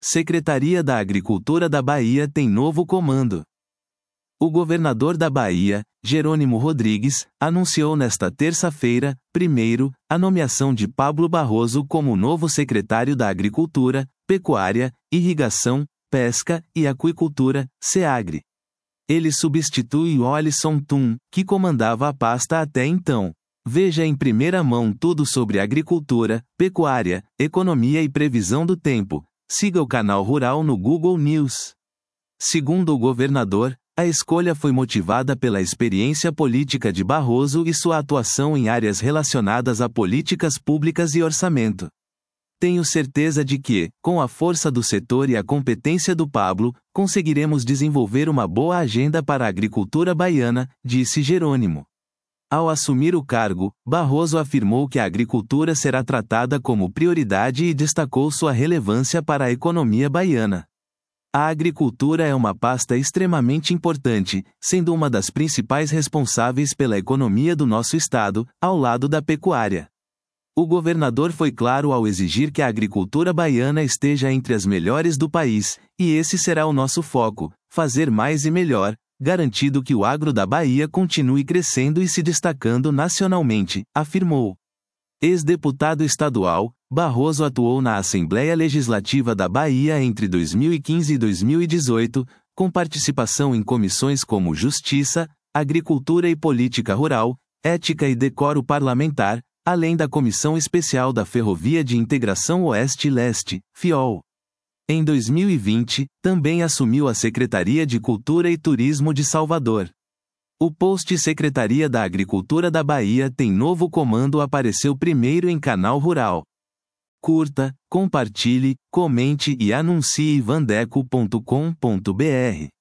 Secretaria da Agricultura da Bahia tem novo comando. O governador da Bahia, Jerônimo Rodrigues, anunciou nesta terça-feira, 1º, a nomeação de Pablo Barroso como novo secretário da Agricultura, Pecuária, Irrigação, Pesca e Aquicultura, SEAGRE. Ele substitui Olisson Tum, que comandava a pasta até então. Veja em primeira mão tudo sobre agricultura, pecuária, economia e previsão do tempo. Siga o canal Rural no Google News. Segundo o governador, a escolha foi motivada pela experiência política de Barroso e sua atuação em áreas relacionadas a políticas públicas e orçamento. Tenho certeza de que, com a força do setor e a competência do Pablo, conseguiremos desenvolver uma boa agenda para a agricultura baiana, disse Jerônimo. Ao assumir o cargo, Barroso afirmou que a agricultura será tratada como prioridade e destacou sua relevância para a economia baiana. A agricultura é uma pasta extremamente importante, sendo uma das principais responsáveis pela economia do nosso estado, ao lado da pecuária. O governador foi claro ao exigir que a agricultura baiana esteja entre as melhores do país, e esse será o nosso foco: fazer mais e melhor, garantindo que o agro da Bahia continue crescendo e se destacando nacionalmente, afirmou. Ex-deputado estadual, Barroso atuou na Assembleia Legislativa da Bahia entre 2015 e 2018, com participação em comissões como Justiça, Agricultura e Política Rural, Ética e Decoro Parlamentar, além da Comissão Especial da Ferrovia de Integração Oeste-Leste, FIOL. Em 2020, também assumiu a Secretaria de Cultura e Turismo de Salvador. O post Secretaria da Agricultura da Bahia tem novo comando apareceu primeiro em Canal Rural. Curta, compartilhe, comente e anuncie vandeco.com.br.